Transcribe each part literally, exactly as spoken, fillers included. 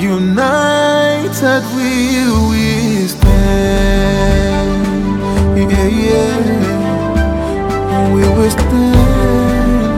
United we will stand. Yeah, yeah. We will stand.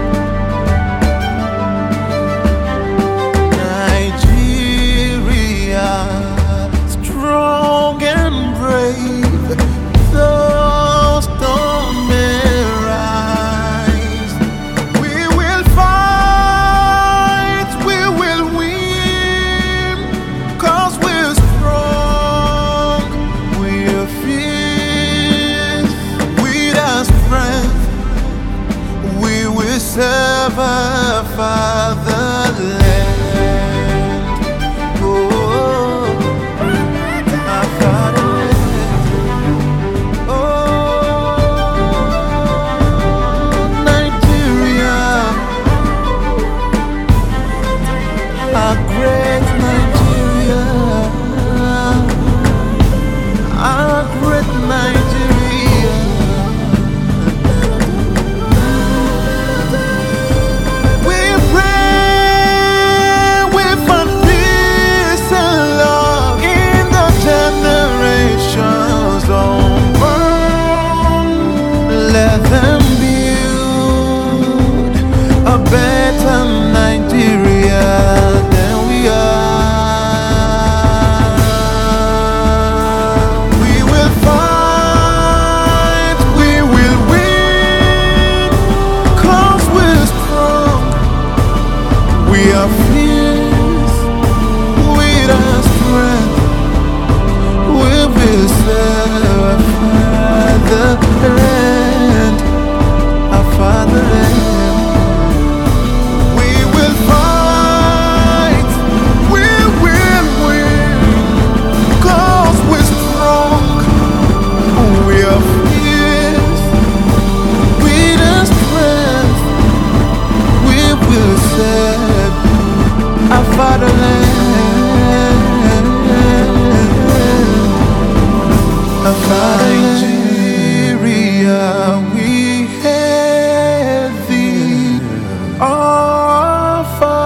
Nigeria, strong and brave, though storm may rise, we will fight, we will win, 'cause we're strong, we're fierce, with our strength, we will serve our fatherland. Our great Nigeria, our great Nigeria. We pray, we find peace and love in the generations unborn. Let them build a better Nigeria. We are fierce, with our strength, we will serve our fatherland, our fatherland. We will fight, we will win, 'cause we're strong, we are fierce, with our strength, we will serve our fatherland, our Nigeria, we hail thee, our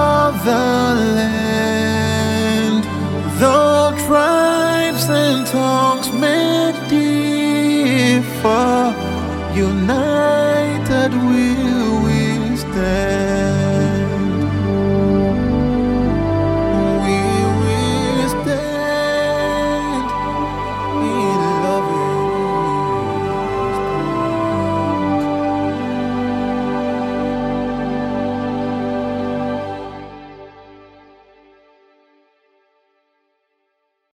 fatherland. Though tribes and tongues may differ, united we